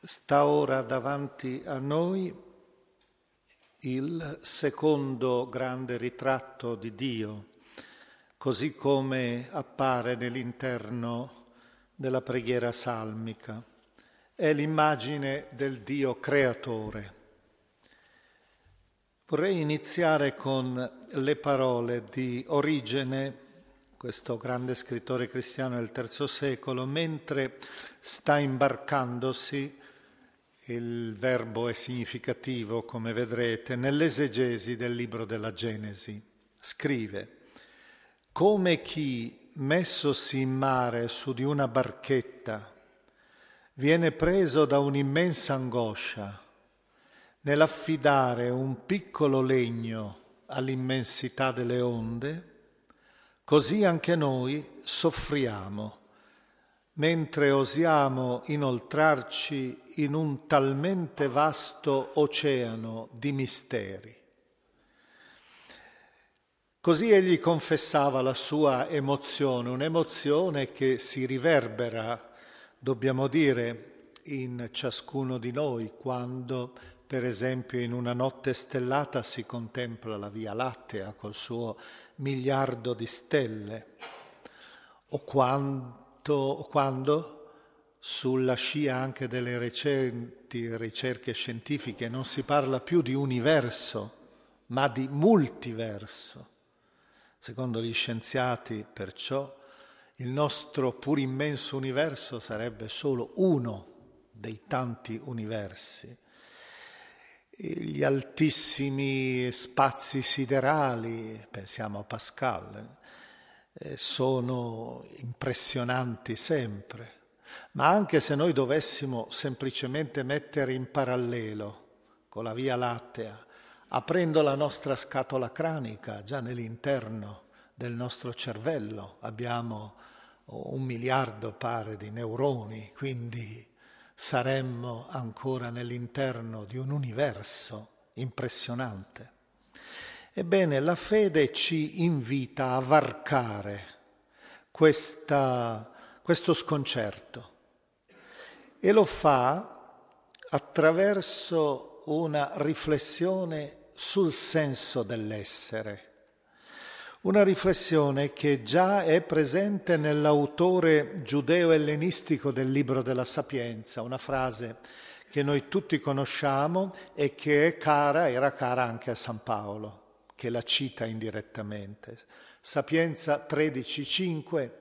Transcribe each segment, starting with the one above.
Sta ora davanti a noi il secondo grande ritratto di Dio, così come appare nell'interno della preghiera salmica. È l'immagine del Dio creatore. Vorrei iniziare con le parole di Origene, questo grande scrittore cristiano del III secolo, mentre sta imbarcandosi, il verbo è significativo, come vedrete, nell'esegesi del libro della Genesi. Scrive: come chi, messosi in mare su di una barchetta, viene preso da un'immensa angoscia nell'affidare un piccolo legno all'immensità delle onde, così anche noi soffriamo, mentre osiamo inoltrarci in un talmente vasto oceano di misteri. Così egli confessava la sua emozione, un'emozione che si riverbera, dobbiamo dire, in ciascuno di noi quando, per esempio, in una notte stellata si contempla la Via Lattea col suo miliardo di stelle, o quando sulla scia anche delle recenti ricerche scientifiche non si parla più di universo, ma di multiverso. Secondo gli scienziati, perciò, il nostro pur immenso universo sarebbe solo uno dei tanti universi. Gli altissimi spazi siderali, pensiamo a Pascal, sono impressionanti sempre, ma anche se noi dovessimo semplicemente mettere in parallelo con la Via Lattea, aprendo la nostra scatola cranica, già nell'interno del nostro cervello abbiamo 1 miliardo pare di neuroni, quindi saremmo ancora nell'interno di un universo impressionante. Ebbene, la fede ci invita a varcare questo sconcerto e lo fa attraverso una riflessione sul senso dell'essere, una riflessione che già è presente nell'autore giudeo-ellenistico del libro della Sapienza, una frase che noi tutti conosciamo e che era cara anche a San Paolo, che la cita indirettamente. Sapienza 13,5: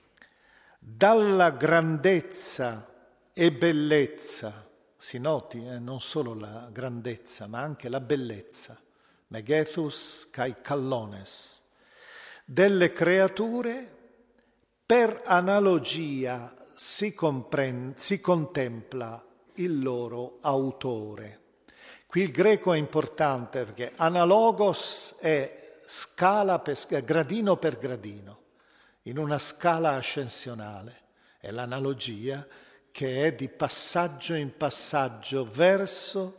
dalla grandezza e bellezza, si noti, non solo la grandezza, ma anche la bellezza, megethus kai kallones, delle creature, per analogia si contempla il loro autore. Qui il greco è importante perché analogos è gradino per gradino, in una scala ascensionale. È l'analogia che è di passaggio in passaggio verso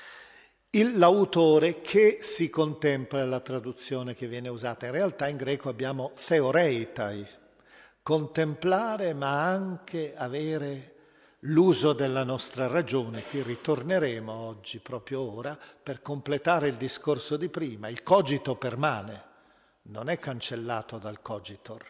l'autore che si contempla nella traduzione che viene usata. In realtà in greco abbiamo theoreitai, contemplare ma anche avere l'uso della nostra ragione. Qui ritorneremo oggi, proprio ora, per completare il discorso di prima. Il cogito permane, non è cancellato dal cogitor,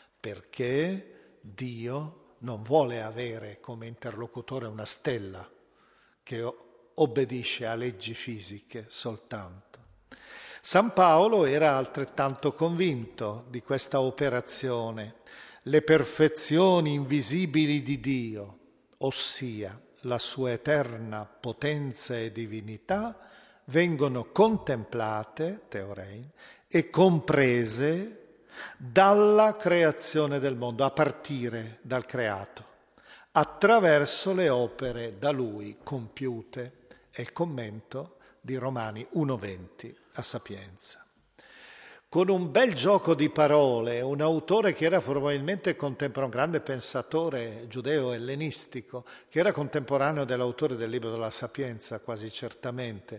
perché Dio non vuole avere come interlocutore una stella che obbedisce a leggi fisiche soltanto. San Paolo era altrettanto convinto di questa operazione. Le perfezioni invisibili di Dio, ossia la sua eterna potenza e divinità, vengono contemplate, teorein, e comprese dalla creazione del mondo, a partire dal creato, attraverso le opere da lui compiute. È il commento di Romani 1,20 a Sapienza. Con un bel gioco di parole, un autore che era probabilmente un grande pensatore giudeo-ellenistico, che era contemporaneo dell'autore del libro della Sapienza, quasi certamente,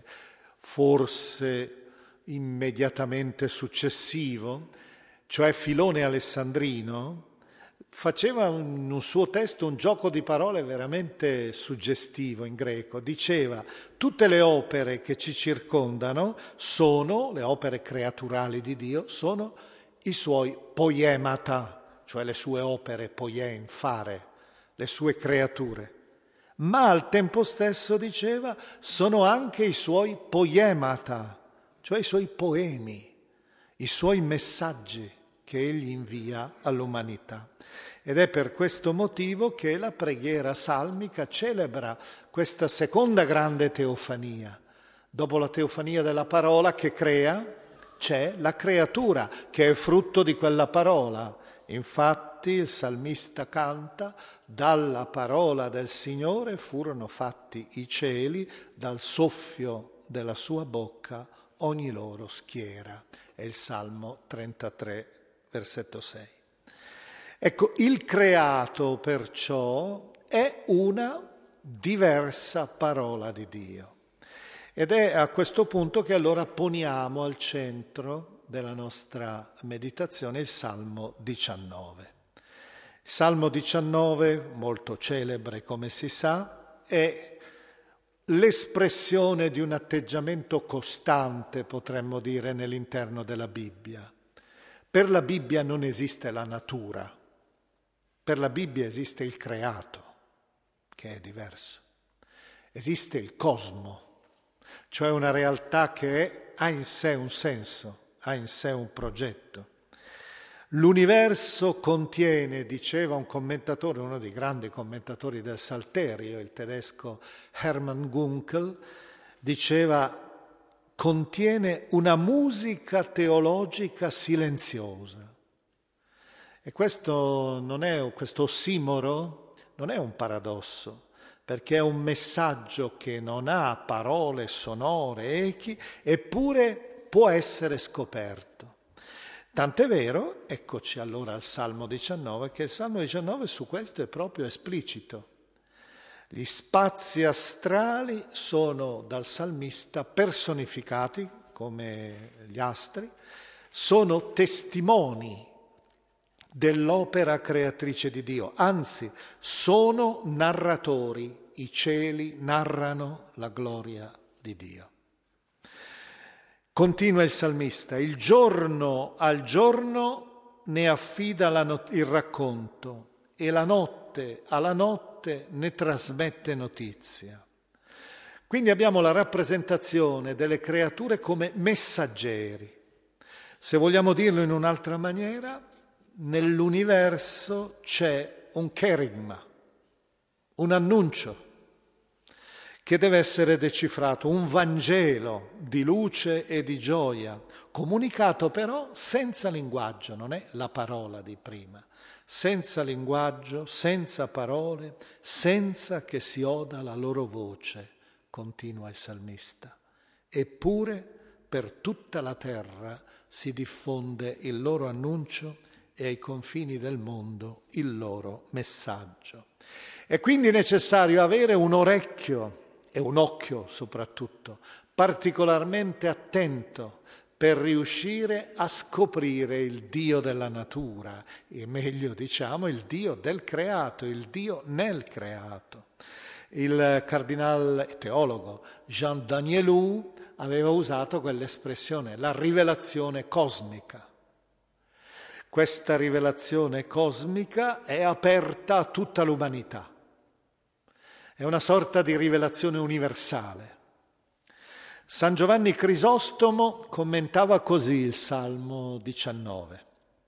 forse immediatamente successivo, cioè Filone Alessandrino, faceva in un suo testo un gioco di parole veramente suggestivo in greco. Diceva: tutte le opere che ci circondano sono, le opere creaturali di Dio, sono i suoi poiemata, cioè le sue opere, poien, fare, le sue creature. Ma al tempo stesso, diceva, sono anche i suoi poiemata, cioè i suoi poemi, i suoi messaggi che egli invia all'umanità. Ed è per questo motivo che la preghiera salmica celebra questa seconda grande teofania. Dopo la teofania della parola che crea, c'è la creatura che è frutto di quella parola. Infatti il salmista canta: dalla parola del Signore furono fatti i cieli, dal soffio della sua bocca ogni loro schiera. È il Salmo 33, versetto 6. Ecco, il creato perciò è una diversa parola di Dio. Ed è a questo punto che allora poniamo al centro della nostra meditazione il Salmo 19. Il Salmo 19, molto celebre come si sa, è l'espressione di un atteggiamento costante, potremmo dire, nell'interno della Bibbia. Per la Bibbia non esiste la natura, per la Bibbia esiste il creato, che è diverso. Esiste il cosmo, cioè una realtà che ha in sé un senso, ha in sé un progetto. L'universo contiene, diceva un commentatore, uno dei grandi commentatori del Salterio, il tedesco Hermann Gunkel, diceva: contiene una musica teologica silenziosa. E questo ossimoro non è un paradosso, perché è un messaggio che non ha parole sonore, echi, eppure può essere scoperto. Tant'è vero, eccoci allora al Salmo 19, che il Salmo 19 su questo è proprio esplicito. Gli spazi astrali sono dal salmista personificati come gli astri, sono testimoni dell'opera creatrice di Dio, anzi sono narratori, i cieli narrano la gloria di Dio. Continua il salmista: il giorno al giorno ne affida il racconto e la notte alla notte ne trasmette notizia. Quindi abbiamo la rappresentazione delle creature come messaggeri. Se vogliamo dirlo in un'altra maniera, nell'universo c'è un cherigma, un annuncio che deve essere decifrato, un Vangelo di luce e di gioia, comunicato però senza linguaggio, non è la parola di prima, senza linguaggio, senza parole, senza che si oda la loro voce, continua il salmista. Eppure per tutta la terra si diffonde il loro annuncio e ai confini del mondo il loro messaggio. È quindi necessario avere un orecchio e un occhio soprattutto particolarmente attento per riuscire a scoprire il Dio della natura, e meglio diciamo il Dio del creato, il Dio nel creato. Il cardinale teologo Jean Danielou aveva usato quell'espressione, la rivelazione cosmica. Questa rivelazione cosmica è aperta a tutta l'umanità. È una sorta di rivelazione universale. San Giovanni Crisostomo commentava così il Salmo 19.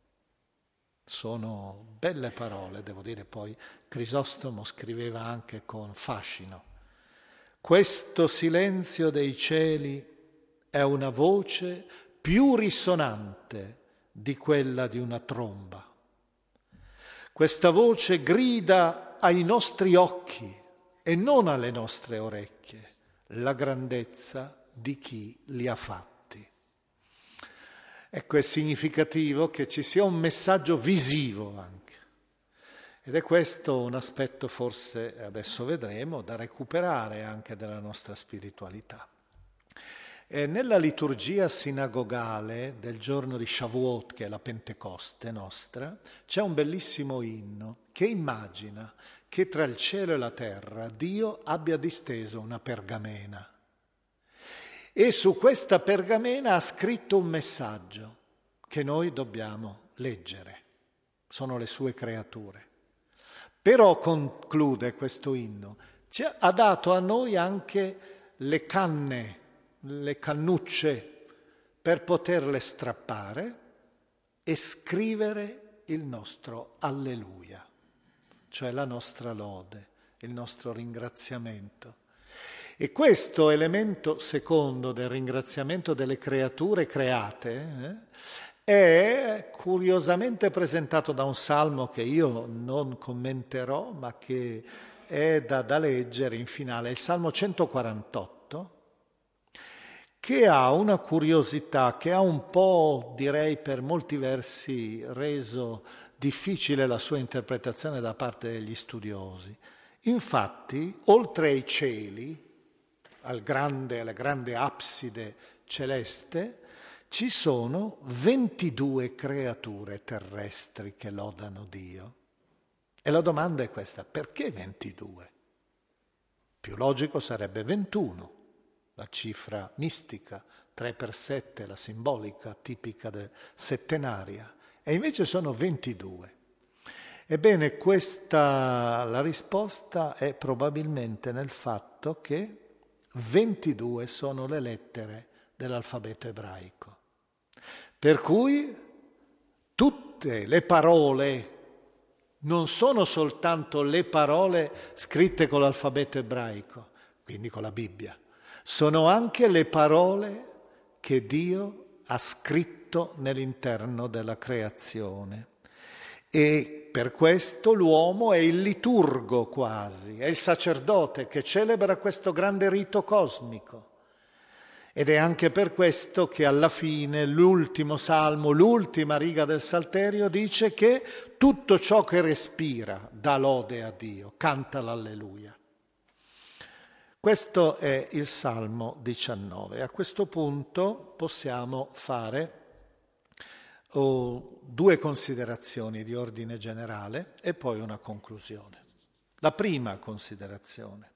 Sono belle parole, devo dire, poi Crisostomo scriveva anche con fascino. Questo silenzio dei cieli è una voce più risonante di quella di una tromba. Questa voce grida ai nostri occhi e non alle nostre orecchie la grandezza di chi li ha fatti. Ecco, è significativo che ci sia un messaggio visivo anche. Ed è questo un aspetto, forse adesso vedremo, da recuperare anche della nostra spiritualità. Nella liturgia sinagogale del giorno di Shavuot, che è la Pentecoste nostra, c'è un bellissimo inno che immagina che tra il cielo e la terra Dio abbia disteso una pergamena e su questa pergamena ha scritto un messaggio che noi dobbiamo leggere. Sono le sue creature. Però conclude questo inno, ha dato a noi anche le canne, le cannucce per poterle strappare e scrivere il nostro alleluia, cioè la nostra lode, il nostro ringraziamento. E questo elemento secondo del ringraziamento delle creature create è curiosamente presentato da un salmo che io non commenterò, ma che è da leggere in finale, il Salmo 148, che ha una curiosità, che ha un po', direi per molti versi, reso difficile la sua interpretazione da parte degli studiosi. Infatti, oltre ai cieli, alla grande abside celeste, ci sono 22 creature terrestri che lodano Dio. E la domanda è questa: perché 22? Più logico sarebbe 21, la cifra mistica, 3 per 7, la simbolica, tipica settenaria. E invece sono 22. Ebbene, la risposta è probabilmente nel fatto che 22 sono le lettere dell'alfabeto ebraico. Per cui tutte le parole non sono soltanto le parole scritte con l'alfabeto ebraico, quindi con la Bibbia, sono anche le parole che Dio ha scritto nell'interno della creazione. E per questo l'uomo è il liturgo quasi, è il sacerdote che celebra questo grande rito cosmico. Ed è anche per questo che alla fine l'ultimo salmo, l'ultima riga del Salterio dice che tutto ciò che respira dà lode a Dio, canta l'alleluia. Questo è il Salmo 19. A questo punto possiamo fare due considerazioni di ordine generale e poi una conclusione. La prima considerazione.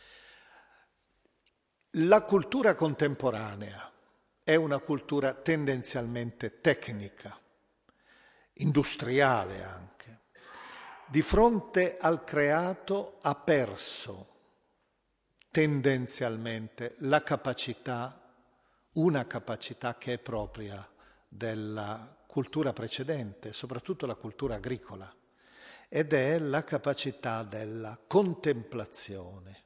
La cultura contemporanea è una cultura tendenzialmente tecnica, industriale anche. Di fronte al creato ha perso tendenzialmente la capacità, una capacità che è propria della cultura precedente, soprattutto la cultura agricola, ed è la capacità della contemplazione.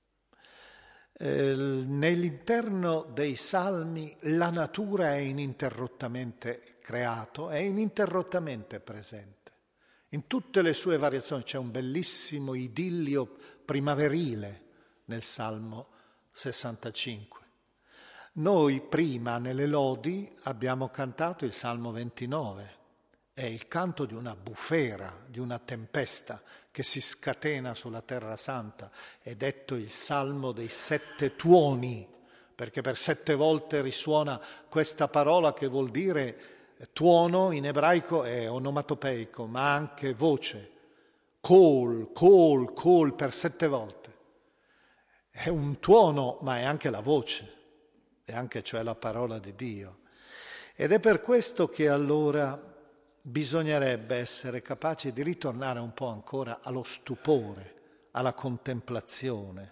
Nell'interno dei salmi la natura è ininterrottamente creato, è ininterrottamente presente. In tutte le sue variazioni c'è un bellissimo idillio primaverile nel Salmo 65. Noi prima nelle lodi abbiamo cantato il Salmo 29, è il canto di una bufera, di una tempesta che si scatena sulla terra santa, è detto il Salmo dei 7 tuoni, perché per 7 volte risuona questa parola che vuol dire tuono in ebraico è onomatopeico, ma anche voce, call per 7 volte. È un tuono, ma è anche la voce, è anche cioè la parola di Dio. Ed è per questo che allora bisognerebbe essere capaci di ritornare un po' ancora allo stupore, alla contemplazione.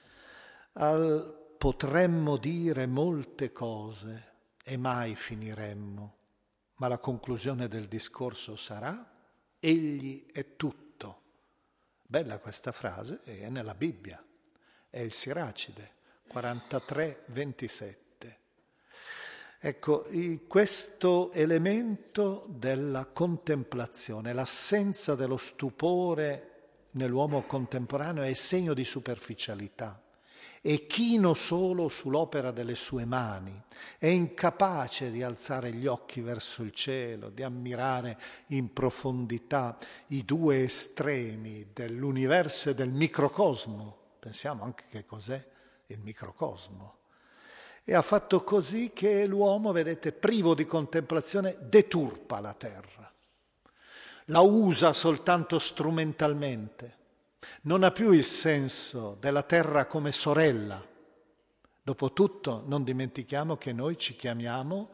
Potremmo dire molte cose e mai finiremmo, ma la conclusione del discorso sarà: Egli è tutto. Bella questa frase, è nella Bibbia, è il Siracide 43:27. Ecco, questo elemento della contemplazione, l'assenza dello stupore nell'uomo contemporaneo è segno di superficialità, è chino solo sull'opera delle sue mani, è incapace di alzare gli occhi verso il cielo, di ammirare in profondità i due estremi dell'universo e del microcosmo. Pensiamo anche che cos'è il microcosmo. E ha fatto così che l'uomo, vedete, privo di contemplazione, deturpa la terra, la usa soltanto strumentalmente, non ha più il senso della terra come sorella. Dopotutto non dimentichiamo che noi ci chiamiamo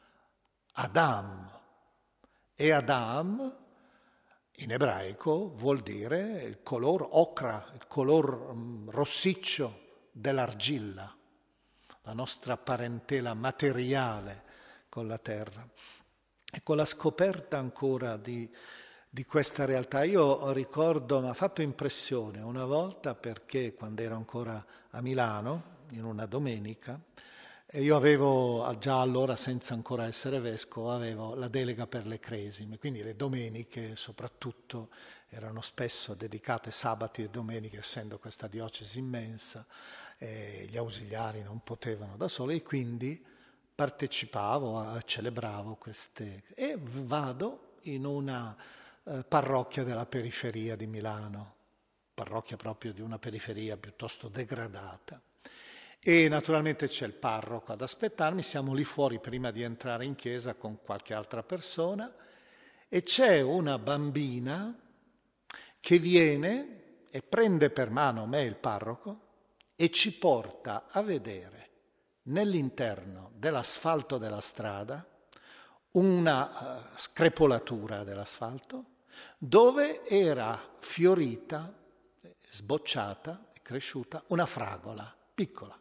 Adam, e Adam in ebraico vuol dire il color ocra, il color rossiccio dell'argilla, la nostra parentela materiale con la terra. E con la scoperta ancora di questa realtà, io ricordo, mi ha fatto impressione una volta, perché quando ero ancora a Milano, in una domenica, e io avevo, già allora senza ancora essere vescovo, avevo la delega per le cresime, quindi le domeniche soprattutto erano spesso dedicate, sabati e domeniche, essendo questa diocesi immensa, gli ausiliari non potevano da soli, e quindi partecipavo, celebravo queste, e vado in una parrocchia della periferia di Milano, parrocchia proprio di una periferia piuttosto degradata. E naturalmente c'è il parroco ad aspettarmi, siamo lì fuori prima di entrare in chiesa con qualche altra persona, e c'è una bambina che viene e prende per mano me, il parroco, e ci porta a vedere nell'interno dell'asfalto della strada una screpolatura dell'asfalto dove era fiorita, sbocciata e cresciuta una fragola piccola.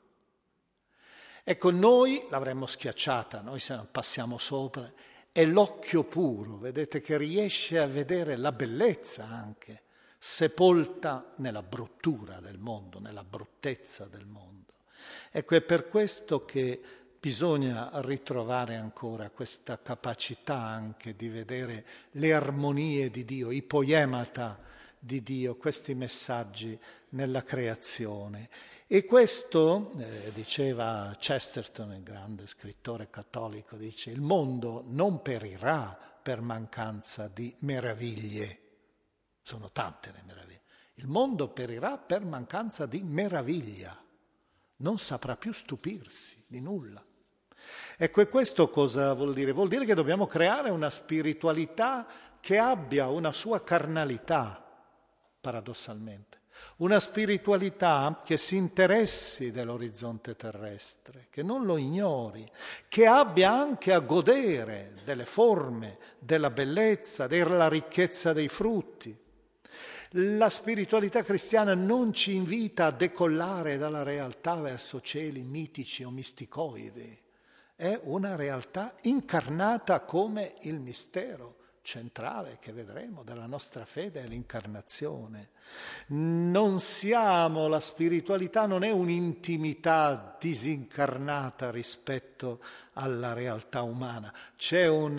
Ecco, noi l'avremmo schiacciata, noi passiamo sopra, è l'occhio puro, vedete, che riesce a vedere la bellezza anche, sepolta nella bruttura del mondo, nella bruttezza del mondo. Ecco, è per questo che bisogna ritrovare ancora questa capacità anche di vedere le armonie di Dio, i poemata di Dio, questi messaggi nella creazione. E questo, diceva Chesterton, il grande scrittore cattolico, dice: il mondo non perirà per mancanza di meraviglie. Sono tante le meraviglie. Il mondo perirà per mancanza di meraviglia. Non saprà più stupirsi di nulla. Ecco, e questo cosa vuol dire? Vuol dire che dobbiamo creare una spiritualità che abbia una sua carnalità, paradossalmente. Una spiritualità che si interessi dell'orizzonte terrestre, che non lo ignori, che abbia anche a godere delle forme, della bellezza, della ricchezza dei frutti. La spiritualità cristiana non ci invita a decollare dalla realtà verso cieli mitici o misticoidi. È una realtà incarnata come il mistero centrale che vedremo della nostra fede è l'incarnazione. Non siamo, la spiritualità non è un'intimità disincarnata rispetto alla realtà umana. C'è un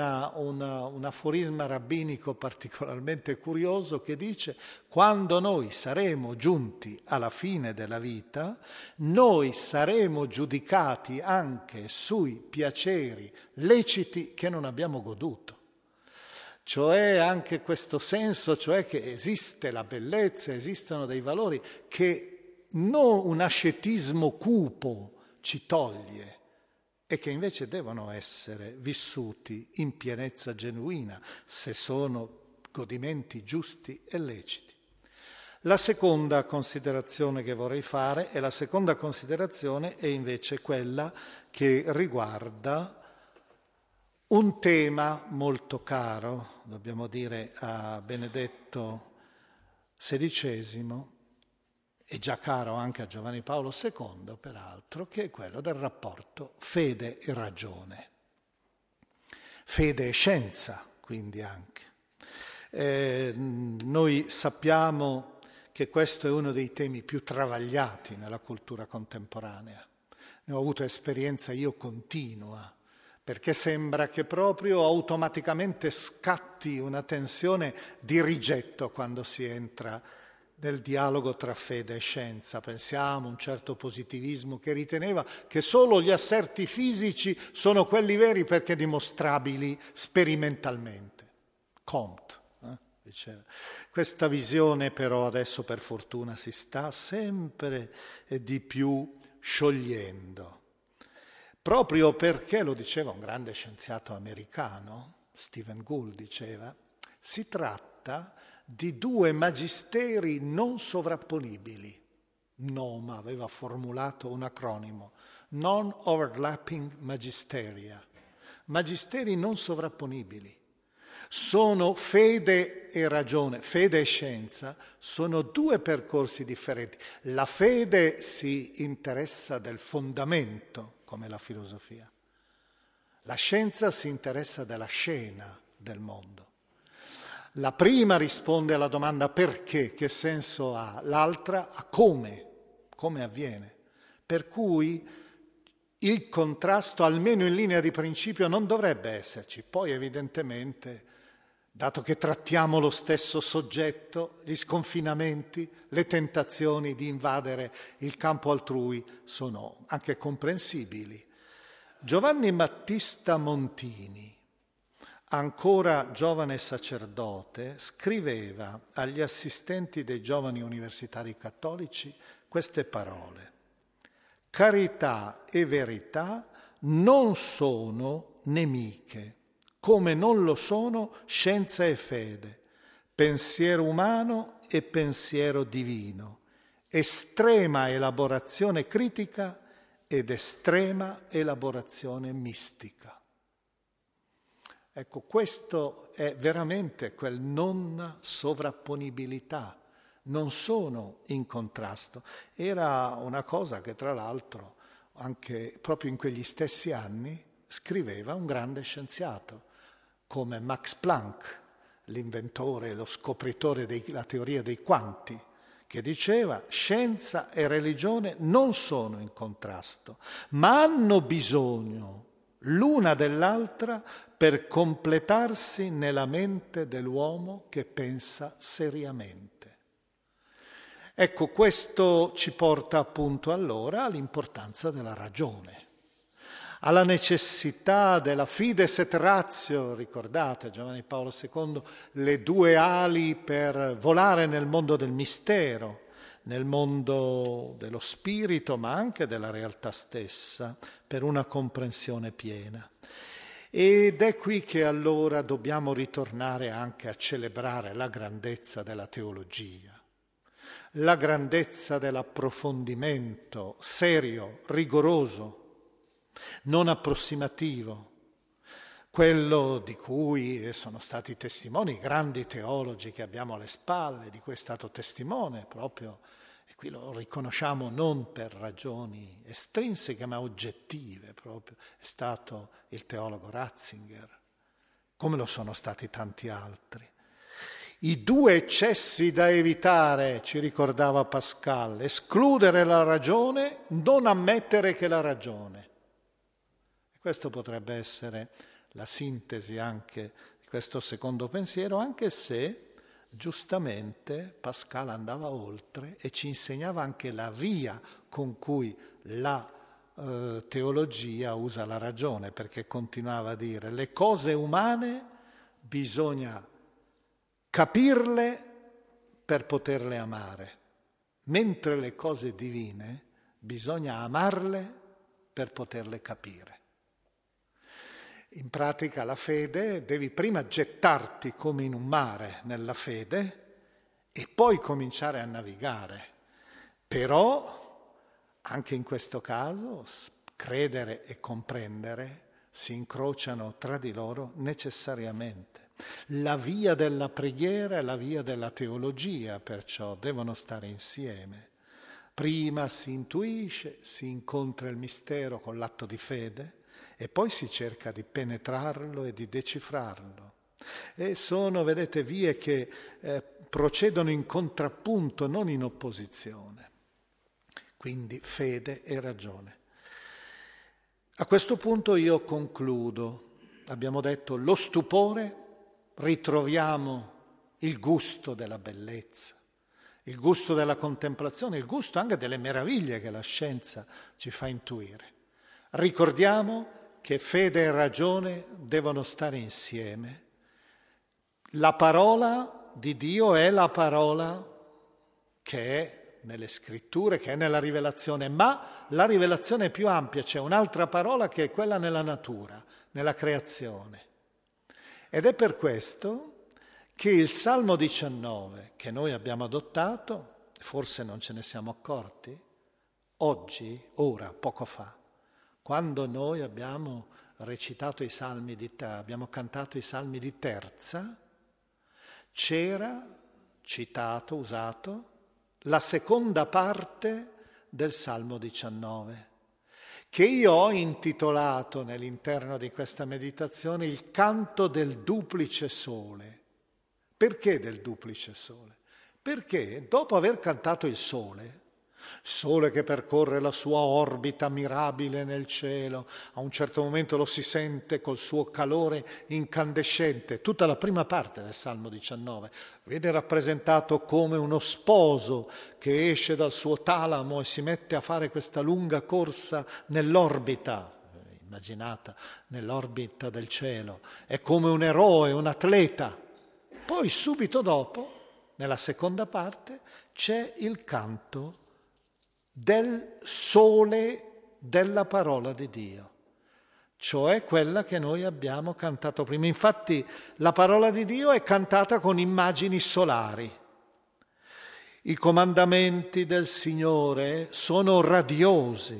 aforisma rabbinico particolarmente curioso che dice: quando noi saremo giunti alla fine della vita, noi saremo giudicati anche sui piaceri leciti che non abbiamo goduto. Cioè anche questo senso, cioè che esiste la bellezza, esistono dei valori che non un ascetismo cupo ci toglie e che invece devono essere vissuti in pienezza genuina, se sono godimenti giusti e leciti. La seconda considerazione che vorrei fare, e la seconda considerazione è invece quella che riguarda un tema molto caro, dobbiamo dire, a Benedetto XVI, e già caro anche a Giovanni Paolo II, peraltro, che è quello del rapporto fede e ragione. Fede e scienza, quindi anche. Noi sappiamo che questo è uno dei temi più travagliati nella cultura contemporanea. Ne ho avuto esperienza io continua, perché sembra che proprio automaticamente scatti una tensione di rigetto quando si entra nel dialogo tra fede e scienza. Pensiamo a un certo positivismo che riteneva che solo gli asserti fisici sono quelli veri perché dimostrabili sperimentalmente. Comte diceva. Questa visione però adesso per fortuna si sta sempre di più sciogliendo. proprio perché, lo diceva un grande scienziato americano, Stephen Gould diceva, si tratta di due magisteri non sovrapponibili. NOMA aveva formulato un acronimo, Non-Overlapping Magisteria, magisteri non sovrapponibili. Sono fede e ragione, fede e scienza, sono due percorsi differenti. La fede si interessa del fondamento, come la filosofia. La scienza si interessa della scena del mondo. La prima risponde alla domanda perché, che senso ha, l'altra a come avviene. Per cui il contrasto, almeno in linea di principio, non dovrebbe esserci. Poi evidentemente, dato che trattiamo lo stesso soggetto, gli sconfinamenti, le tentazioni di invadere il campo altrui sono anche comprensibili. Giovanni Battista Montini, ancora giovane sacerdote, scriveva agli assistenti dei giovani universitari cattolici queste parole: carità e verità non sono nemiche, come non lo sono scienza e fede, pensiero umano e pensiero divino, estrema elaborazione critica ed estrema elaborazione mistica. Ecco, questo è veramente quel non sovrapponibilità, non sono in contrasto. Era una cosa che tra l'altro anche proprio in quegli stessi anni scriveva un grande scienziato come Max Planck, l'inventore, lo scopritore della teoria dei quanti, che diceva scienza e religione non sono in contrasto, ma hanno bisogno l'una dell'altra per completarsi nella mente dell'uomo che pensa seriamente. Ecco, questo ci porta appunto allora all'importanza della ragione, alla necessità della fides et ratio, ricordate Giovanni Paolo II, le due ali per volare nel mondo del mistero, nel mondo dello spirito, ma anche della realtà stessa, per una comprensione piena. Ed è qui che allora dobbiamo ritornare anche a celebrare la grandezza della teologia, la grandezza dell'approfondimento serio, rigoroso, non approssimativo, quello di cui sono stati testimoni i grandi teologi che abbiamo alle spalle, di cui è stato testimone proprio, e qui lo riconosciamo non per ragioni estrinseche ma oggettive proprio, è stato il teologo Ratzinger, come lo sono stati tanti altri. I due eccessi da evitare, ci ricordava Pascal, escludere la ragione, non ammettere che la ragione. E questo potrebbe essere la sintesi anche di questo secondo pensiero, anche se giustamente Pascal andava oltre e ci insegnava anche la via con cui la teologia usa la ragione, perché continuava a dire le cose umane bisogna capirle per poterle amare, mentre le cose divine bisogna amarle per poterle capire. In pratica la fede devi prima gettarti come in un mare nella fede e poi cominciare a navigare. Però anche in questo caso credere e comprendere si incrociano tra di loro necessariamente. La via della preghiera e la via della teologia perciò devono stare insieme. Prima si intuisce, si incontra il mistero con l'atto di fede, e poi si cerca di penetrarlo e di decifrarlo. E sono, vedete, vie che procedono in contrappunto, non in opposizione. Quindi fede e ragione. A questo punto io concludo. Abbiamo detto lo stupore, ritroviamo il gusto della bellezza, il gusto della contemplazione, il gusto anche delle meraviglie che la scienza ci fa intuire. Ricordiamo che fede e ragione devono stare insieme. La parola di Dio è la parola che è nelle scritture, che è nella rivelazione, ma la rivelazione è più ampia, c'è un'altra parola che è quella nella natura, nella creazione. Ed è per questo che il Salmo 19, che noi abbiamo adottato, forse non ce ne siamo accorti, oggi, ora, poco fa, quando noi abbiamo recitato i salmi abbiamo cantato i salmi di terza, c'era citato, usato, la seconda parte del Salmo 19, che io ho intitolato nell'interno di questa meditazione il canto del duplice sole. Perché del duplice sole? Perché dopo aver cantato il sole che percorre la sua orbita mirabile nel cielo, a un certo momento lo si sente col suo calore incandescente. Tutta la prima parte del Salmo 19 viene rappresentato come uno sposo che esce dal suo talamo e si mette a fare questa lunga corsa nell'orbita, immaginata, nell'orbita del cielo. È come un eroe, un atleta. Poi subito dopo, nella seconda parte, c'è il canto del sole della parola di Dio, cioè quella che noi abbiamo cantato prima. Infatti la parola di Dio è cantata con immagini solari. I comandamenti del Signore sono radiosi,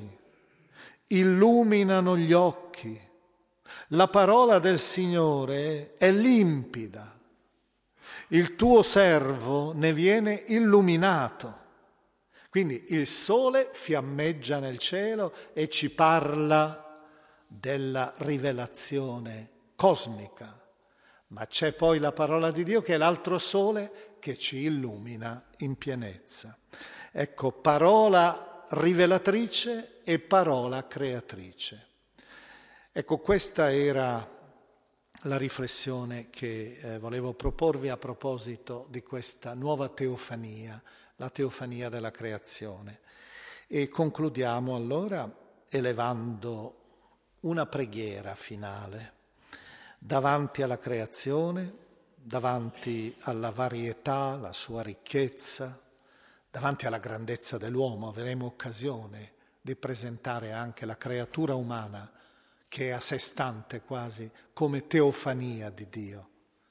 illuminano gli occhi. La parola del Signore è limpida. Il tuo servo ne viene illuminato. Quindi il sole fiammeggia nel cielo e ci parla della rivelazione cosmica, ma c'è poi la parola di Dio che è l'altro sole che ci illumina in pienezza. Ecco, parola rivelatrice e parola creatrice. Ecco, questa era la riflessione che volevo proporvi a proposito di questa nuova teofania, la teofania della creazione. E concludiamo allora elevando una preghiera finale davanti alla creazione, davanti alla varietà, la sua ricchezza, davanti alla grandezza dell'uomo. Avremo occasione di presentare anche la creatura umana che è a sé stante quasi come teofania di Dio.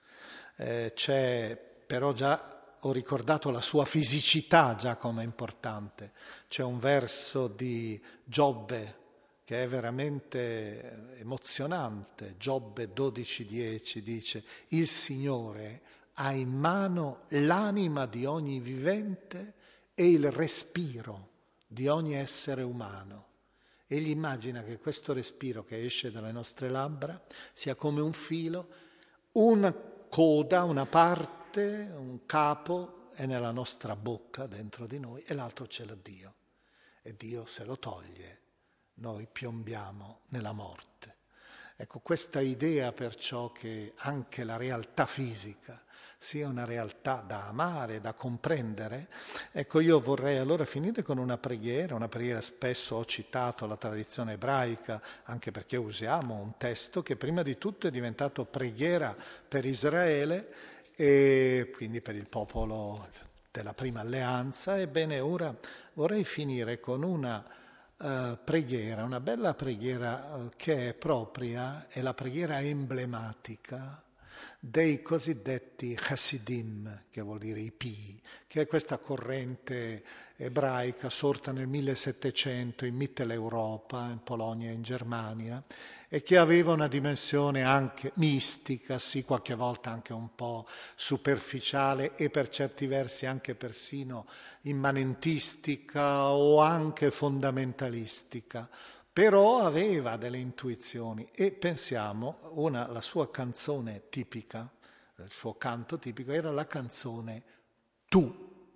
C'è però già, ho ricordato la sua fisicità già come importante. C'è un verso di Giobbe che è veramente emozionante. Giobbe 12,10 dice: il Signore ha in mano l'anima di ogni vivente e il respiro di ogni essere umano. Egli immagina che questo respiro che esce dalle nostre labbra sia come un filo, una coda, una parte, un capo è nella nostra bocca, dentro di noi, e l'altro ce l'ha Dio. E Dio se lo toglie, noi piombiamo nella morte. Ecco, questa idea perciò che anche la realtà fisica sia una realtà da amare, da comprendere. Ecco, io vorrei allora finire con una preghiera spesso ho citato la tradizione ebraica, anche perché usiamo un testo che prima di tutto è diventato preghiera per Israele e quindi per il popolo della prima alleanza. Ebbene, ora vorrei finire con una preghiera, una bella preghiera che è propria, è la preghiera emblematica dei cosiddetti Hasidim, che vuol dire i Pii, che è questa corrente ebraica sorta nel 1700 in Mitteleuropa, in Polonia e in Germania, e che aveva una dimensione anche mistica, sì, qualche volta anche un po' superficiale e per certi versi anche persino immanentistica o anche fondamentalistica. Però aveva delle intuizioni e pensiamo, la sua canzone tipica, il suo canto tipico era la canzone Tu,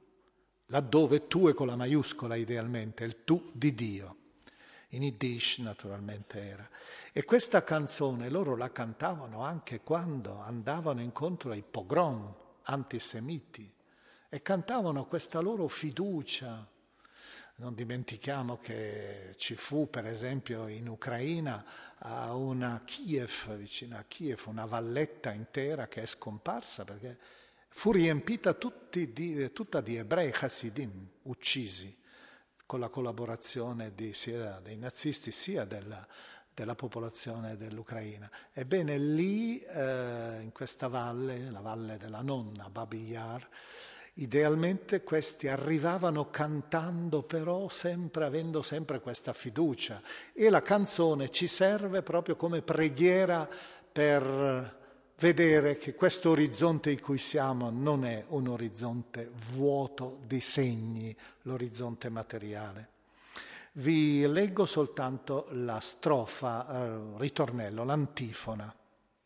laddove tu è con la maiuscola idealmente, il tu di Dio. In Yiddish naturalmente era. E questa canzone loro la cantavano anche quando andavano incontro ai pogrom antisemiti e cantavano questa loro fiducia. Non dimentichiamo che ci fu, per esempio, in Ucraina, a una Kiev, vicino a Kiev, una valletta intera che è scomparsa perché fu riempita tutta di ebrei Hasidim, uccisi con la collaborazione sia dei nazisti sia della popolazione dell'Ucraina. Ebbene lì, in questa valle, la valle della nonna, Babi Yar, idealmente questi arrivavano cantando, però avendo sempre questa fiducia. E la canzone ci serve proprio come preghiera per vedere che questo orizzonte in cui siamo non è un orizzonte vuoto di segni, l'orizzonte materiale. Vi leggo soltanto la strofa, ritornello, l'antifona.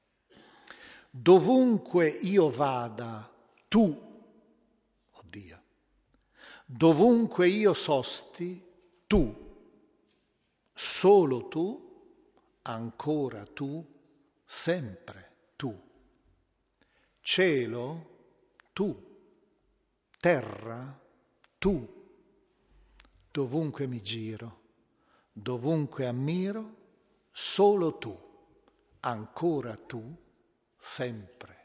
Dovunque io vada, tu, oh Dio, dovunque io sosti, tu, solo tu, ancora tu, sempre tu. Cielo, tu, terra, tu. Dovunque mi giro, dovunque ammiro, solo tu, ancora tu, sempre